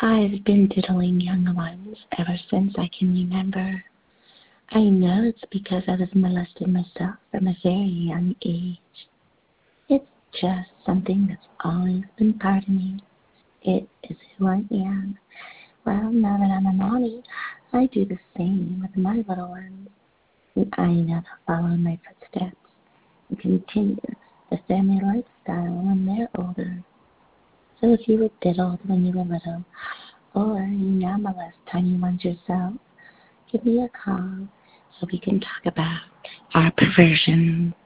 I've been diddling young ones ever since I can remember. I know it's because I was molested myself from a very young age. It's just something that's always been part of me. It is who I am. Well, now that I'm a mommy, I do the same with my little ones. And I know they'll follow in my footsteps and continue the family lifestyle when they're older. So if you were diddled when you were little, or you now molest tiny ones yourself, give me a call so we can talk about our perversions.